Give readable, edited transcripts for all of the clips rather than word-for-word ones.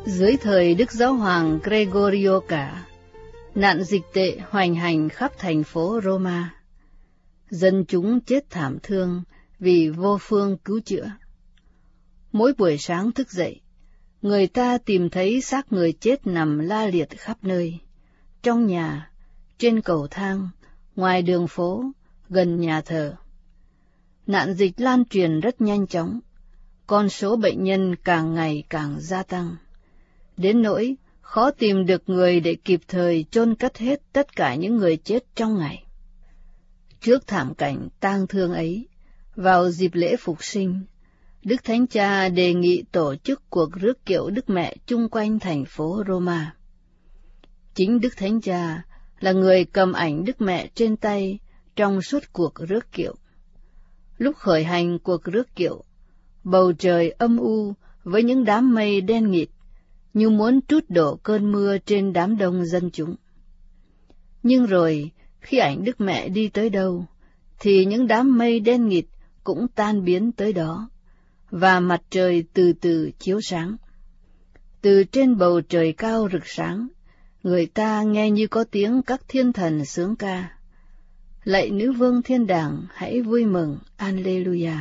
Dưới thời Đức Giáo hoàng Gregorio cả, nạn dịch tệ hoành hành khắp thành phố Roma. Dân chúng chết thảm thương vì vô phương cứu chữa. Mỗi buổi sáng thức dậy, người ta tìm thấy xác người chết nằm la liệt khắp nơi, trong nhà, trên cầu thang, ngoài đường phố, gần nhà thờ. Nạn dịch lan truyền rất nhanh chóng, con số bệnh nhân càng ngày càng gia tăng, đến nỗi khó tìm được người để kịp thời chôn cất hết tất cả những người chết trong ngày. Trước thảm cảnh tang thương ấy, vào dịp lễ Phục sinh, Đức Thánh Cha đề nghị tổ chức cuộc rước kiệu Đức Mẹ chung quanh thành phố Roma. Chính Đức Thánh Cha là người cầm ảnh Đức Mẹ trên tay trong suốt cuộc rước kiệu. Lúc khởi hành cuộc rước kiệu, bầu trời âm u với những đám mây đen nghịt, như muốn trút đổ cơn mưa trên đám đông dân chúng. Nhưng rồi, khi ảnh Đức Mẹ đi tới đâu, thì những đám mây đen nghịt cũng tan biến tới đó, và mặt trời từ từ chiếu sáng. Từ trên bầu trời cao rực sáng, người ta nghe như có tiếng các thiên thần xướng ca. Lạy nữ vương thiên đàng, hãy vui mừng, Alleluia.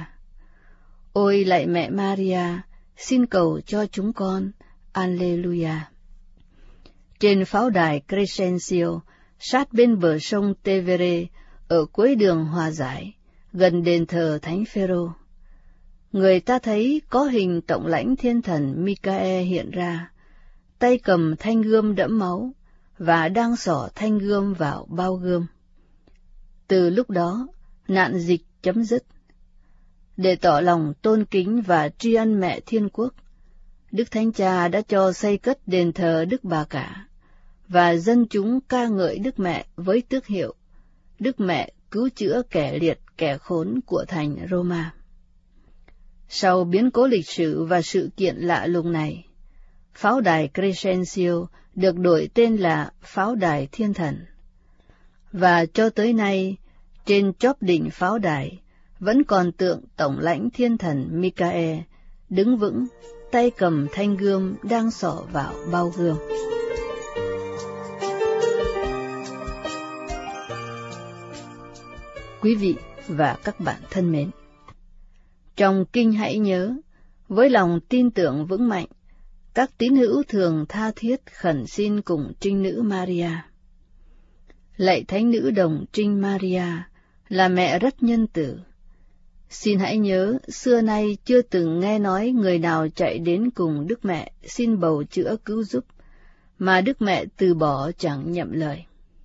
Ôi lạy mẹ Maria, xin cầu cho chúng con, Alleluia. Trên pháo đài Crescencio, sát bên bờ sông Tevere, ở cuối đường Hòa Giải, gần đền thờ Thánh Phêrô, người ta thấy có hình tổng lãnh thiên thần Micae hiện ra, tay cầm thanh gươm đẫm máu, và đang xỏ thanh gươm vào bao gươm. Từ lúc đó, nạn dịch chấm dứt. Để tỏ lòng tôn kính và tri ân Mẹ Thiên Quốc, Đức Thánh Cha đã cho xây cất đền thờ Đức Bà Cả, và dân chúng ca ngợi Đức Mẹ với tước hiệu Đức Mẹ cứu chữa kẻ liệt kẻ khốn của thành Roma. Sau biến cố lịch sử và sự kiện lạ lùng này, pháo đài Crescencio được đổi tên là pháo đài thiên thần. Và cho tới nay, trên chóp đỉnh pháo đài vẫn còn tượng tổng lãnh thiên thần Micae đứng vững, tay cầm thanh gươm đang xỏ vào bao gươm. Quý vị và các bạn thân mến, trong kinh hãy nhớ, với lòng tin tưởng vững mạnh, các tín hữu thường tha thiết khẩn xin cùng Trinh Nữ Maria. Lạy Thánh Nữ Đồng Trinh Maria, là mẹ rất nhân từ. Xin hãy nhớ, xưa nay chưa từng nghe nói người nào chạy đến cùng Đức Mẹ xin bầu chữa cứu giúp, mà Đức Mẹ từ bỏ chẳng nhậm lời.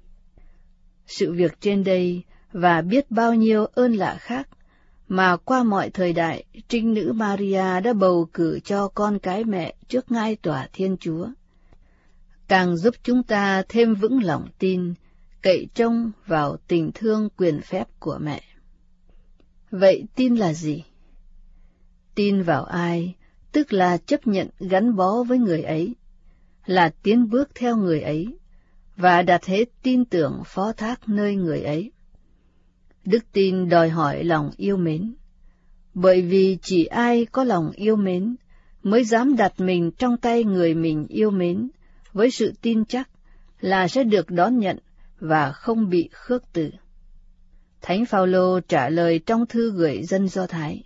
Sự việc trên đây và biết bao nhiêu ơn lạ khác mà qua mọi thời đại Trinh Nữ Maria đã bầu cử cho con cái mẹ trước ngai tòa Thiên Chúa, càng giúp chúng ta thêm vững lòng tin, cậy trông vào tình thương quyền phép của mẹ. Vậy tin là gì? Tin vào ai, tức là chấp nhận gắn bó với người ấy, là tiến bước theo người ấy, và đặt hết tin tưởng phó thác nơi người ấy. Đức tin đòi hỏi lòng yêu mến, bởi vì chỉ ai có lòng yêu mến mới dám đặt mình trong tay người mình yêu mến với sự tin chắc là sẽ được đón nhận và không bị khước từ. Thánh Phaolô trả lời trong thư gửi dân Do Thái: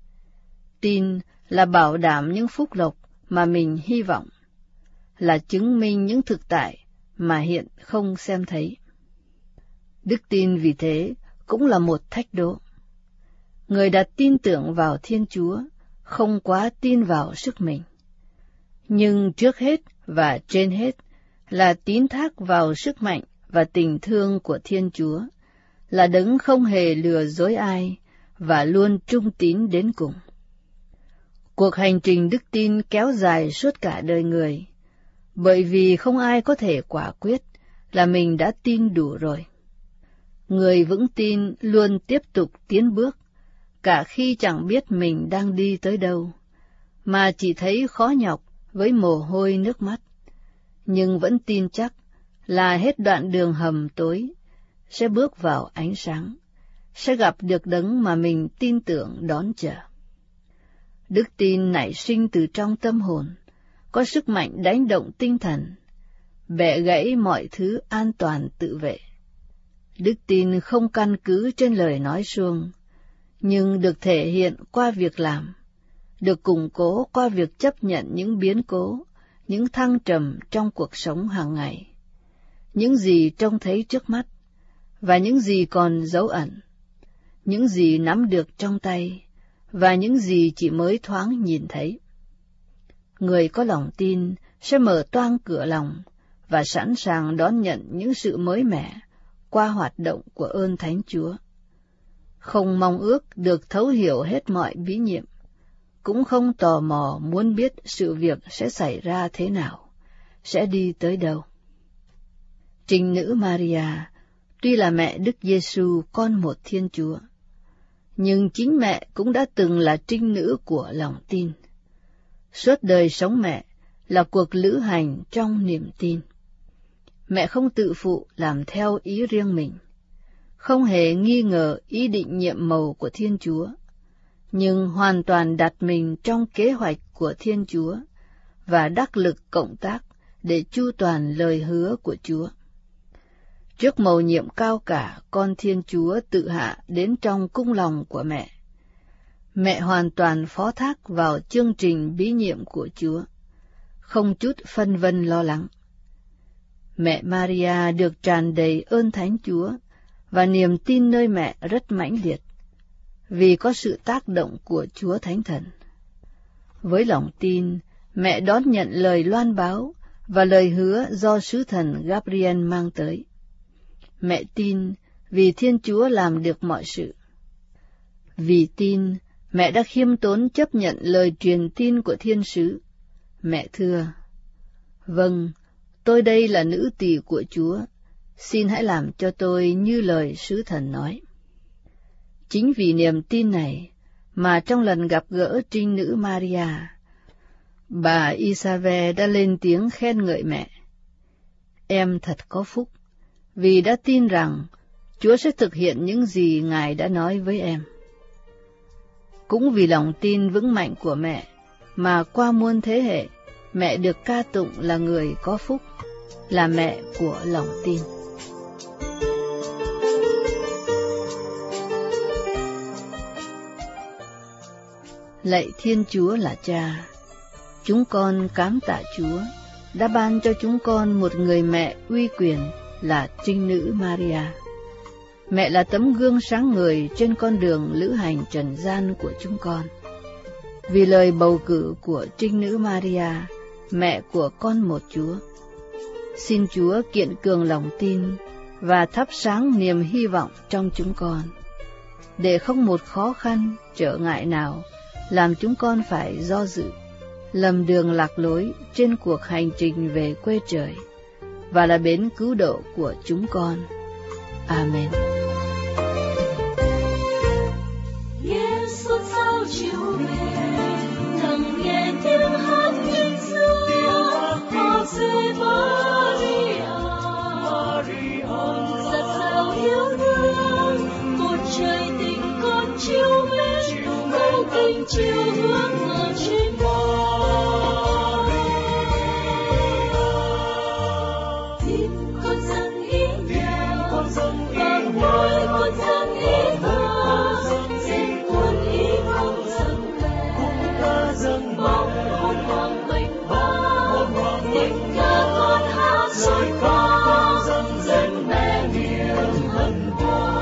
tin là bảo đảm những phúc lộc mà mình hy vọng, là chứng minh những thực tại mà hiện không xem thấy. Đức tin vì thế cũng là một thách đố. Người đặt tin tưởng vào Thiên Chúa không quá tin vào sức mình, nhưng trước hết và trên hết là tín thác vào sức mạnh và tình thương của Thiên Chúa, là đấng không hề lừa dối ai và luôn trung tín đến cùng. Cuộc hành trình đức tin kéo dài suốt cả đời người, bởi vì không ai có thể quả quyết là mình đã tin đủ rồi. Người vững tin luôn tiếp tục tiến bước, cả khi chẳng biết mình đang đi tới đâu, mà chỉ thấy khó nhọc với mồ hôi nước mắt, nhưng vẫn tin chắc là hết đoạn đường hầm tối, sẽ bước vào ánh sáng, sẽ gặp được đấng mà mình tin tưởng đón chờ. Đức tin nảy sinh từ trong tâm hồn, có sức mạnh đánh động tinh thần, bẻ gãy mọi thứ an toàn tự vệ. Đức tin không căn cứ trên lời nói suông, nhưng được thể hiện qua việc làm, được củng cố qua việc chấp nhận những biến cố, những thăng trầm trong cuộc sống hàng ngày, những gì trông thấy trước mắt, và những gì còn dấu ẩn, những gì nắm được trong tay, và những gì chỉ mới thoáng nhìn thấy. Người có lòng tin sẽ mở toang cửa lòng và sẵn sàng đón nhận những sự mới mẻ qua hoạt động của ơn Thánh Chúa. Không mong ước được thấu hiểu hết mọi bí nhiệm, cũng không tò mò muốn biết sự việc sẽ xảy ra thế nào, sẽ đi tới đâu. Trinh nữ Maria tuy là mẹ Đức Giêsu con một Thiên Chúa, nhưng chính mẹ cũng đã từng là trinh nữ của lòng tin. Suốt đời sống mẹ là cuộc lữ hành trong niềm tin. Mẹ không tự phụ làm theo ý riêng mình, không hề nghi ngờ ý định nhiệm màu của Thiên Chúa, nhưng hoàn toàn đặt mình trong kế hoạch của Thiên Chúa và đắc lực cộng tác để chu toàn lời hứa của Chúa. Trước mầu nhiệm cao cả con Thiên Chúa tự hạ đến trong cung lòng của mẹ, mẹ hoàn toàn phó thác vào chương trình bí nhiệm của Chúa, không chút phân vân lo lắng. Mẹ Maria được tràn đầy ơn Thánh Chúa và niềm tin nơi mẹ rất mãnh liệt, vì có sự tác động của Chúa Thánh Thần. Với lòng tin, mẹ đón nhận lời loan báo và lời hứa do sứ thần Gabriel mang tới. Mẹ tin vì Thiên Chúa làm được mọi sự. Vì tin, mẹ đã khiêm tốn chấp nhận lời truyền tin của thiên sứ. Mẹ thưa: "Vâng, tôi đây là nữ tỳ của Chúa, xin hãy làm cho tôi như lời sứ thần nói." Chính vì niềm tin này mà trong lần gặp gỡ trinh nữ Maria, bà Isabel đã lên tiếng khen ngợi mẹ: "Em thật có phúc, vì đã tin rằng Chúa sẽ thực hiện những gì Ngài đã nói với em." Cũng vì lòng tin vững mạnh của mẹ mà qua muôn thế hệ, mẹ được ca tụng là người có phúc, là mẹ của lòng tin. Lạy Thiên Chúa là Cha, chúng con cám tạ Chúa đã ban cho chúng con một người mẹ uy quyền là trinh nữ Maria. Mẹ là tấm gương sáng ngời trên con đường lữ hành trần gian của chúng con. Vì lời bầu cử của trinh nữ Maria, mẹ của con một Chúa, xin Chúa kiện cường lòng tin và thắp sáng niềm hy vọng trong chúng con, để không một khó khăn, trở ngại nào làm chúng con phải do dự, lầm đường lạc lối trên cuộc hành trình về quê trời, và là bến cứu độ của chúng con. Amen. Suốt sao chiều về, thầm nghe tiếng hát nguyên xưa, Jose Maria, giặt rào yêu thương, một trời tình con chiều mến, câu tình chiều hướng ở trên mây. Tin con dâng ý nhà, và ngoài con dâng ý thơ, xin cuốn ý không dâng về, bóng hồn hoàng bình ba, tình ca con hát xuôi qua, dân mẹ niềm hân hoan.